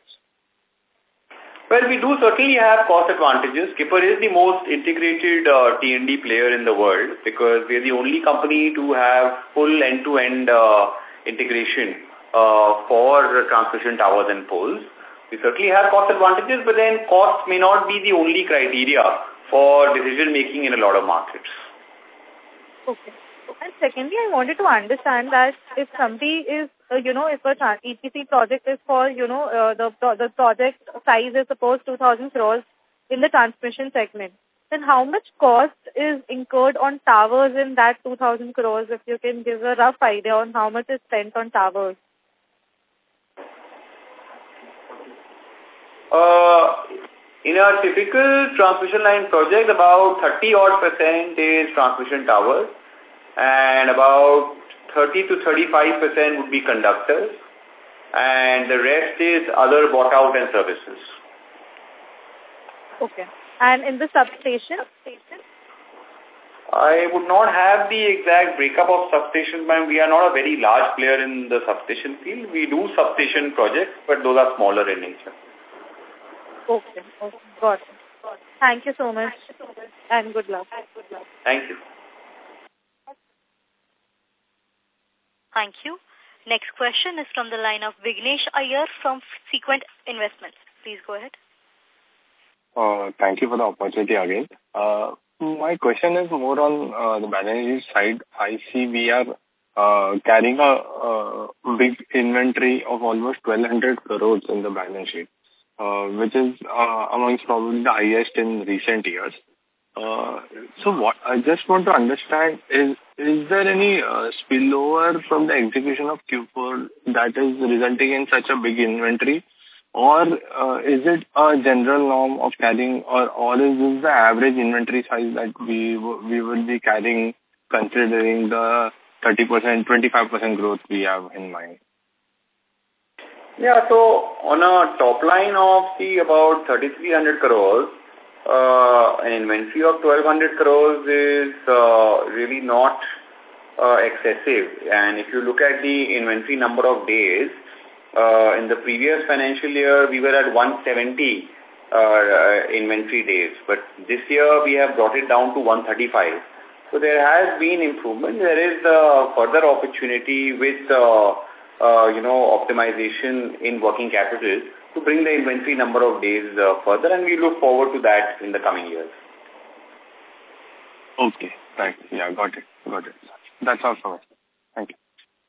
Well, we do certainly have cost advantages. Skipper is the most integrated uh, T and D player in the world because we are the only company to have full end-to-end uh, integration uh, for transmission towers and poles. We certainly have cost advantages, but then cost may not be the only criteria for decision-making in a lot of markets. Okay. And secondly, I wanted to understand that if somebody is, uh, you know, if a E P C project is for, you know, uh, the the project size is suppose two thousand crores in the transmission segment, then how much cost is incurred on towers in that two thousand crores? If you can give a rough idea on how much is spent on towers. Uh, In a typical transmission line project, about thirty odd percent is transmission towers and about thirty to thirty-five percent would be conductors and the rest is other bought out and services. Okay. And in the substation? I would not have the exact breakup of substations, but we are not a very large player in the substation field. We do substation projects, but those are smaller in nature. Okay, okay, got it. Thank you so much and good luck. Thank you. Thank you. Next question is from the line of Vignesh Iyer from Sequent Investments. Please go ahead. Uh, thank you for the opportunity again. Uh, my question is more on uh, the balance sheet side. I see we are uh, carrying a, a big inventory of almost twelve hundred crores in the balance sheet, uh, which is uh, amongst probably the highest in recent years. Uh, so what I just want to understand is, is there any uh, spillover from the execution of Q four that is resulting in such a big inventory? Or uh, is it a general norm of carrying, or, or is this the average inventory size that we we will be carrying considering the thirty percent, twenty-five percent growth we have in mind? Yeah, so on a top line of the about thirty-three hundred crores, uh, an inventory of twelve hundred crores is uh, really not uh, excessive. And if you look at the inventory number of days, Uh, in the previous financial year, we were at one hundred seventy uh, uh, inventory days, but this year we have brought it down to one hundred thirty-five. So there has been improvement. There is uh, further opportunity with, uh, uh, you know, optimization in working capital to bring the inventory number of days uh, further, and we look forward to that in the coming years. Okay, right. Yeah, got it. Got it. That's all from us. Thank you.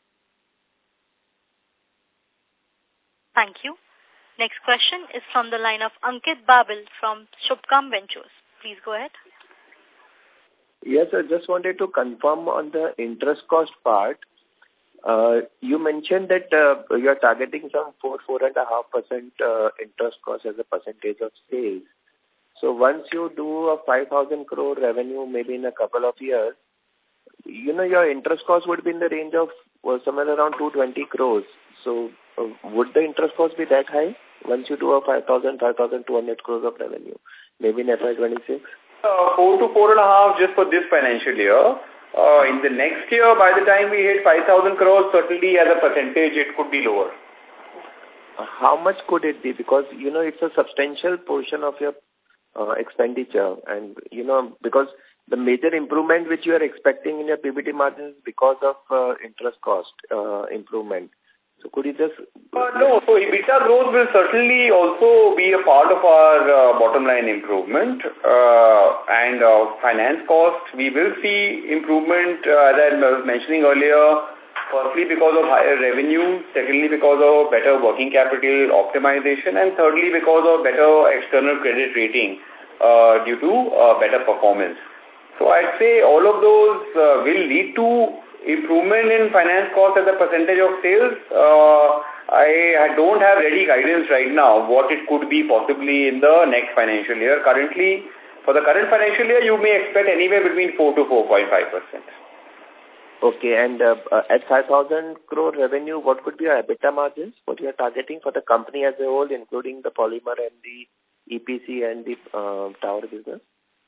Thank you. Next question is from the line of Ankit Babil from Shubhkam Ventures. Please go ahead. Yes, I just wanted to confirm on the interest cost part. Uh, you mentioned that uh, you are targeting some four, four and a half percent uh, interest cost as a percentage of sales. So once you do a five thousand crore revenue, maybe in a couple of years, you know, your interest cost would be in the range of well, somewhere around two hundred twenty crores. So uh, would the interest cost be that high once you do a five thousand, five thousand two hundred crores of revenue, maybe in F Y twenty-six? Uh, four to four and a half just for this financial year. Uh, in the next year, by the time we hit five thousand crores, certainly as a percentage, it could be lower. How much could it be? Because, you know, it's a substantial portion of your uh, expenditure. And, you know, because the major improvement which you are expecting in your P B T margins because of uh, interest cost uh, improvement. So could you just... Uh, no, so EBITDA growth will certainly also be a part of our uh, bottom line improvement. Uh, and uh, finance cost, we will see improvement, uh, as I was mentioning earlier, firstly because of higher revenue, secondly because of better working capital optimization, and thirdly because of better external credit rating uh, due to uh, better performance. So I'd say all of those uh, will lead to improvement in finance cost as a percentage of sales. Uh, I, I don't have ready guidance right now what it could be possibly in the next financial year. Currently, for the current financial year, you may expect anywhere between four to four point five percent. Okay, and uh, uh, at five thousand crore revenue, what could be your EBITDA margins? What you are targeting for the company as a whole, including the polymer and the E P C and the uh, tower business?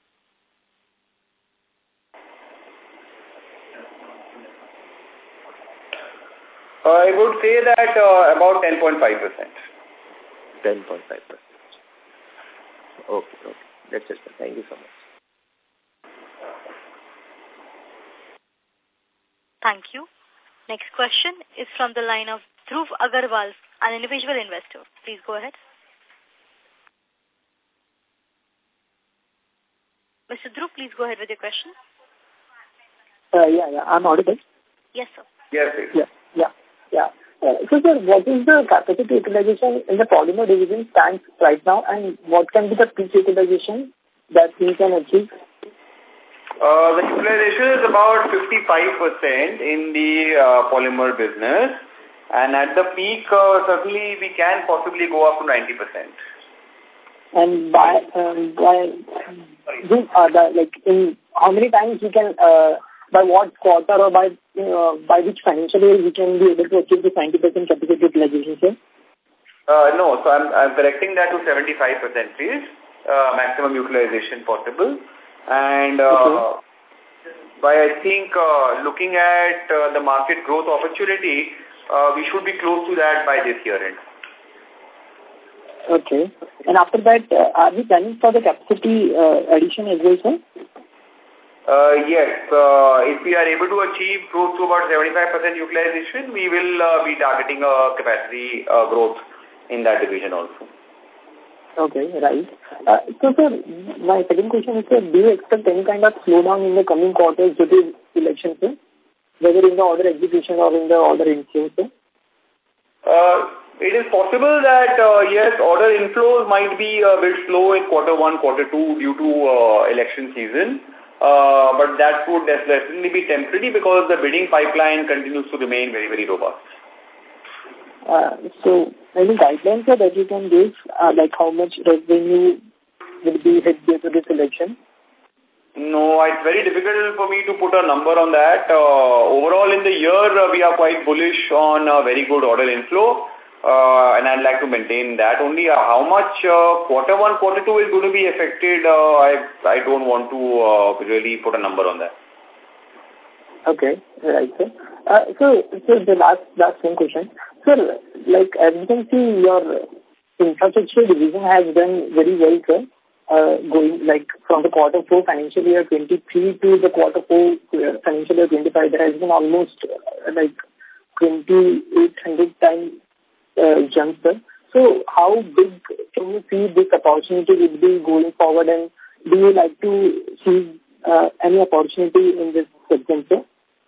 I would say that uh, about ten point five percent. ten point five percent. Okay, okay. That's it, sir. Thank you so much. Thank you. Next question is from the line of Dhruv Agarwal, an individual investor. Please go ahead. Mister Dhruv, please go ahead with your question. Uh, yeah, yeah. I'm audible. Yes, sir. Yes, please. Yeah, yeah. Yeah. Uh, so, sir, what is the capacity utilization in the polymer division stands right now, and what can be the peak utilization that we can achieve? Uh, the utilization is about fifty-five percent in the uh, polymer business, and at the peak, uh, certainly we can possibly go up to ninety percent. And by, um, by uh, the, like, in how many times we can... Uh, by what quarter or by uh, by which financial year we can be able to achieve the ninety percent capacity utilization, sir? Uh, no, so I'm, I'm correcting that to seventy-five percent, please. Uh, maximum utilization possible. And uh, okay. by, I think, uh, looking at uh, the market growth opportunity, uh, we should be close to that by this year end. Okay. And after that, uh, are we planning for the capacity uh, addition as well, sir? Uh, yes. Uh, if we are able to achieve close to about seventy-five percent utilization, we will uh, be targeting a capacity uh, growth in that division also. Okay, right. Uh, so, sir, my second question is, sir, do you expect any kind of slowdown in the coming quarters due to elections, sir? Whether in the order execution or in the order inflow, sir? Uh, it is possible that, uh, yes, order inflows might be a bit slow in quarter one, quarter two due to uh, election season. Uh, but that would definitely be temporary because the bidding pipeline continues to remain very, very robust. Uh, so, any guidelines sir, that you can give, uh, like how much revenue will be hit due to this election? No, it's very difficult for me to put a number on that. Uh, overall in the year, uh, we are quite bullish on a very good order inflow. Uh, and I'd like to maintain that. Only uh, how much uh, quarter one, quarter two is going to be affected, uh, I, I don't want to uh, really put a number on that. Okay, right, sir. Uh, so, so the last, last one question. Sir, like as you can see, your infrastructure division has done very well, sir. Uh, going like from the quarter four financial year twenty-three to the quarter four uh, financial year twenty-five, there has been almost uh, like twenty-eight hundred times uh, jump, sir. So how big can you see this opportunity will be going forward, and do you like to see uh, any opportunity in this segment, sir?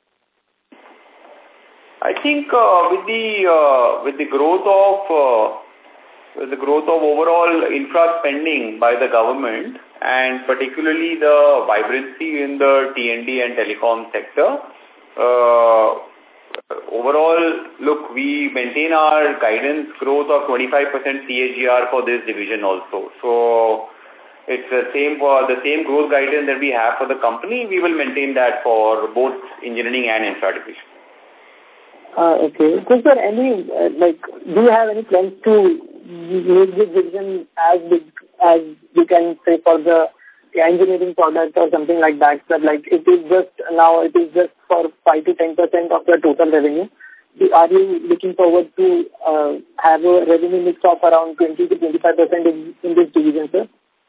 I think uh, with the uh, with the growth of uh, with the growth of overall infra spending by the government, and particularly the vibrancy in the T and D and telecom sector, uh, overall, look, we maintain our guidance growth of twenty-five percent C A G R for this division also. So it's the same for the same growth guidance that we have for the company. We will maintain that for both engineering and infra division. Uh, okay. So, sir, any, uh, like, do you have any plans to make this division as big as you can say for the engineering product or something like that? So, like, it is just, now it is just for five to ten percent of the total revenue. Are you looking forward to uh, have a revenue mix of around twenty to twenty-five percent in, in this division, sir?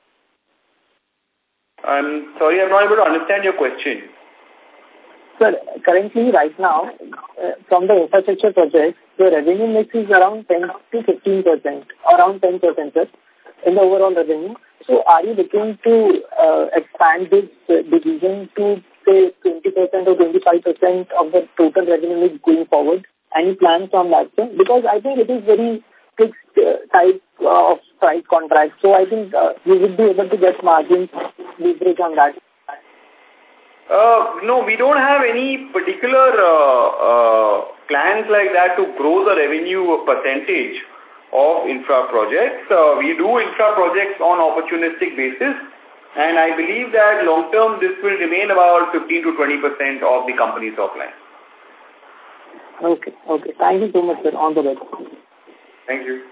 I'm sorry, I'm not able to understand your question. Sir, currently, right now, uh, from the infrastructure projects, the revenue mix is around ten to fifteen percent, around ten percent, sir, in the overall revenue. So, are you looking to uh, expand this uh, division to, say, twenty percent or twenty-five percent of the total revenue mix going forward? Any plans on that, sir? Because I think it is very fixed uh, type uh, of price contract. So, I think uh, you would be able to get margins leverage on that. Uh, no, we don't have any particular uh, uh, plans like that to grow the revenue percentage of infra projects. Uh, we do infra projects on opportunistic basis, and I believe that long term this will remain about fifteen to twenty percent of the company's top line. Okay, okay. Thank you so much, sir. On the way. Thank you.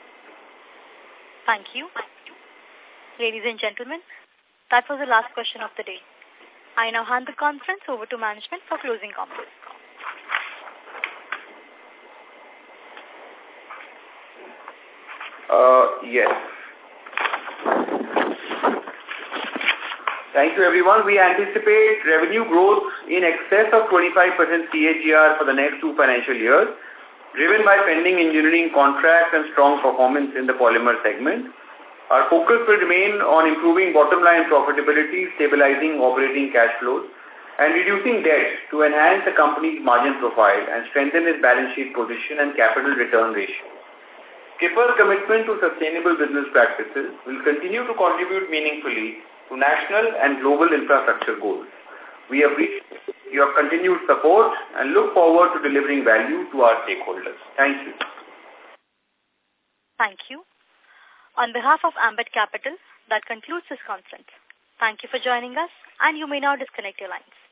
Thank you. Ladies and gentlemen, that was the last question of the day. I now hand the conference over to management for closing comments. Uh, yes. Thank you, everyone. We anticipate revenue growth in excess of twenty-five percent C A G R for the next two financial years, driven by pending engineering contracts and strong performance in the polymer segment. Our focus will remain on improving bottom line profitability, stabilizing operating cash flows, and reducing debt to enhance the company's margin profile and strengthen its balance sheet position and capital return ratio. Skipper's commitment to sustainable business practices will continue to contribute meaningfully to national and global infrastructure goals. We appreciate your continued support and look forward to delivering value to our stakeholders. Thank you. Thank you. On behalf of Ambit Capital, that concludes this conference. Thank you for joining us, and you may now disconnect your lines.